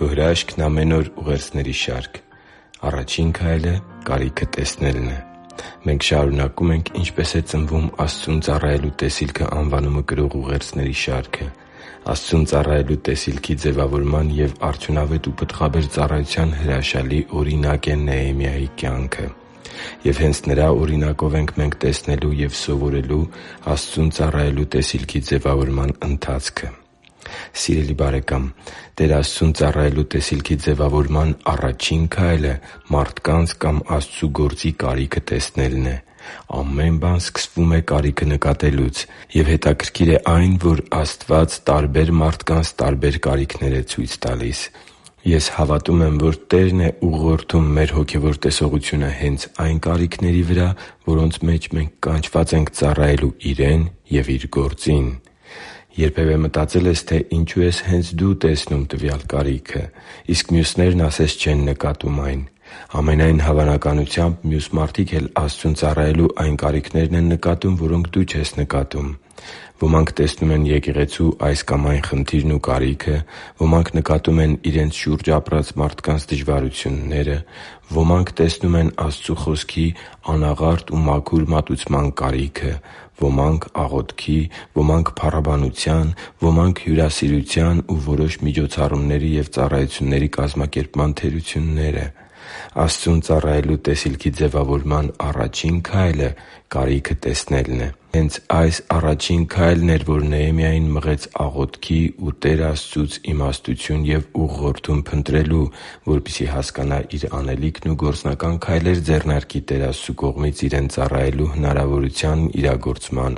Քո հրաշքն ամեն օր ուղերձների շարք։ Առաջին քայլը կարիքը տեսնելն է։ Մենք շարունակում ենք «Ինչպե՞ս է ծնվում Աստծուն ծառայելու տեսիլքը» անվանումը կրող ուղերձների շարքը։ Աստծուն ծառայելու տեսիլքի ձևավորման և արդյունավետ ու պտղաբեր ծառայության հրաշալի օրինակ է Նեհեմիայի կյանքը։ Եվ հենց նրա օրինակով ենք մենք տեսնելու և սովորելու Աստծուն ծառայելու տեսիլքի ձևավորման ընթացքը։ Սիրելի՛ բարեկամ, Տեր Աստծուն ծառայելու տեսիլքի ձևավորման առաջին քայլը մարդկանց կամ Աստծու գործի կարիքը տեսնելն է։ Ամեն բան սկսվում է կարիքը նկատելուց։ Եվ հետաքրքիր է այն, որ Աստված տարբեր մարդկանց տարբեր կարիքներ է ցույց տալիս։ Ես հավատում եմ, որ Տերն է ուղղորդում մեր հոգևոր տեսողությունը հենց այն կարիքների վրա, որոնց մեջ մենք կանչված ենք ծառայելու Իրեն և Իր գործին։ Երբևէ մտածե՞լ ես, թե ինչու ես հենց դու տեսնում տվյալ կարիքը, իսկ մյուսներն ասես չեն նկատում այն։ Ամենայն հավանականությամբ մյուս մարդիկ էլ Աստծուն ծառայելու այն կարիքներն են նկատում, որոնք դու չես նկատում։ Ոմանք տեսնում են եկեղեցու այս կամ այն խնդիրն ու կարիքը, ոմանք նկատում են իրենց շուրջ ապրած մարդկանց դժվարությունները, ոմանք տեսնում են Աստծու Խոսքի անաղարտ ու մաքուր մատուցման կարիքը, ոմանք՝ աղոթքի, ոմանք՝ փառաբանության, ոմանք՝ հյուրասիրության ու որոշ միջոցառումների և ծառայությունների կազմակերպման թերությունները։ Աստծուն ծառայելու տեսիլքի ձևավորման առաջին քայլը կարիքը տեսնելն է։ Հենց այս առաջին քայլն էր, որ Նեհեմիային մղեց աղոթքի ու Տեր Աստծուց իմաստություն և ուղղորդում փնտրելու, որպեսզի հասկանա իր անելիքն ու գործնական քայլեր ձեռնարկի Տեր Աստծու կողմից Իրեն ծառայելու հնարավորության իրագործման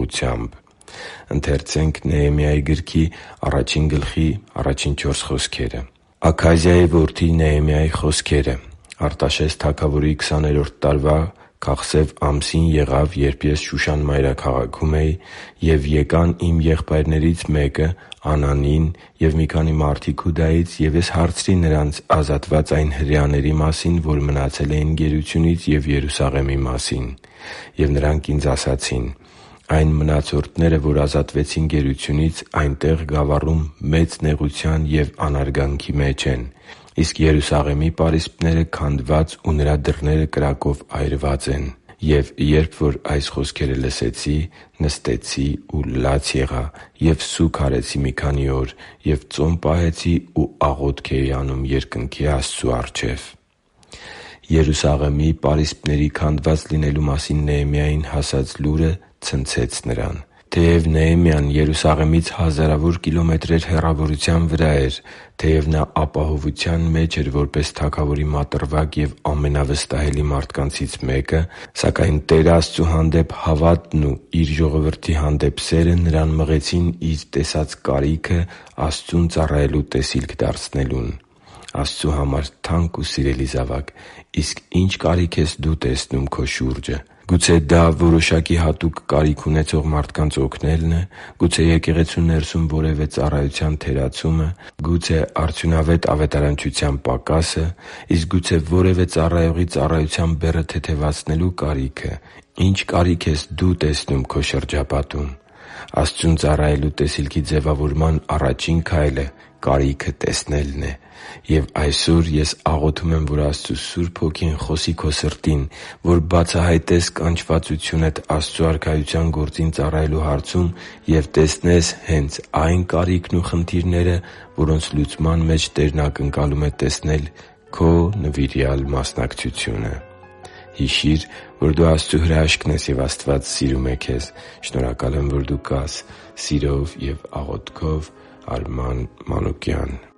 ուղղությամբ։ Աքազիայի որդի Նեհեմիայի խոսքերը։ Արտաշես թագավորի 20-րդ տարվա քաղսև ամսին եղավ, երբ ես Շուշան մայրաքաղաքում էի, և եկան իմ եղբայրներից մեկը՝ Անանին, և մի քանի մարդիկ Հուդայից, և ես հարցրի նրանց ազատված այն հրեաների մասին, որ մնացել էին գերությունից, և Երուսաղեմի մասին։ Եվ նրանք ինձ ասացին. «Այն մնացորդները, որ ազատվեցին գերությունից, այնտեղ գավառում մեծ նեղության և անարգանքի մեջ են, իսկ Երուսաղեմի պարիսպները քանդված ու նրա դռները կրակով այրված են»։ Եվ երբ որ այս խոսքերը լսեցի, նստեցի ու լաց եղա և սուգ արեցի մի քանի օր և ծոմ պահեցի ու աղոթք էի անում երկնքի Աստծու առջև։ Երուսաղեմի պարիսպների քանդված լինելու մասին Նեհեմիային հասած լուրը ցնցեց նրան։ Թեև Նեհեմիան Երուսաղեմից հազարավոր կիլոմետրեր հեռավորության վրա էր, թեև նա ապահովության մեջ էր որպես թագավորի մատրվակ և ամենավստահելի մարդկանցից մեկը, սակայն Տեր Աստծու հանդեպ հավատն ու Իր ժողովրդի հանդեպ սերը նրան մղեցին իր տեսած կարիքը Աստծուն ծառայելու տեսիլք դարձնելուն։ Աստծու համար թանկ ու սիրելի՛ զավակ, իսկ ի՞նչ կարիք ես դու տեսնում քո շուրջը։ Գուցե դա որոշակի հատուկ կարիք ունեցող մարդկանց օգնելն է։ Գուցե եկեղեցու ներսում որևէ ծառայության թերացումը։ Գուցե արդյունավետ ավետարանչության պակասը։ Իսկ գուցե որևէ ծառայողի ծառայության բեռը թեթևացնելու կարիքը։ Ի՞նչ կարիք ես դու տեսնում քո շրջապատում։ Աստծուն ծառայելու տեսիլքի ձևավորման առաջին քայլը կարիքը տեսնելն է։ Եվ այսօր ես աղոթում եմ, որ Աստծու Սուրբ Հոգին խոսի քո սրտին, որ բացահայտես կանչվածությունդ Աստծու Արքայության գործին ծառայելու հարցում և տեսնես հենց այն կարիքն ու խնդիրները, որոնց լուծման մեջ Տերն ակնկալում է տեսնել քո նվիրյալ մասնակցությունը։ Հիշի՛ր, որ դու Աստծո հրաշքն ես, և Աստված սիրում է քեզ։ Շնորհակալ եմ, որ դու կա՛ս։ Սիրով և աղոթքով, Արման Մանուկյան։